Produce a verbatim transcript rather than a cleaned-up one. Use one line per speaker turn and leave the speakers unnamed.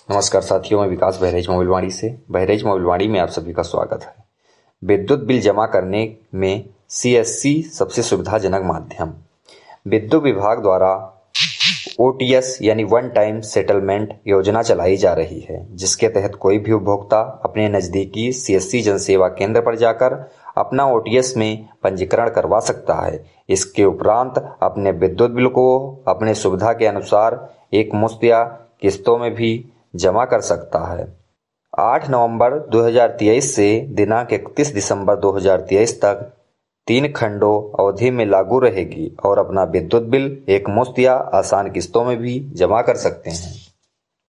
नमस्कार साथियों, मैं विकास बहराइच मोबिलवाड़ी से। बहराइच मोबिलवाड़ी में आप सभी का स्वागत है। विद्युत बिल जमा करने में सीएससी सबसे सुविधाजनक माध्यम। विद्युत विभाग द्वारा ओटीएस यानी वन टाइम सेटलमेंट योजना चलाई जा रही है, जिसके तहत कोई भी उपभोक्ता अपने नजदीकी सीएससी जनसेवा केंद्र पर जाकर अपना ओटीएस में पंजीकरण करवा सकता है। इसके उपरांत अपने विद्युत बिल को अपने सुविधा के अनुसार एक मुश्त या किस्तों में भी जमा कर सकता है। आठ नवंबर दो हज़ार तेईस से दिनांक इकतीस दिसंबर दो हज़ार तेईस तक तीन खंडों अवधि में लागू रहेगी और अपना विद्युत बिल एक मुश्त या आसान किस्तों में भी जमा कर सकते हैं।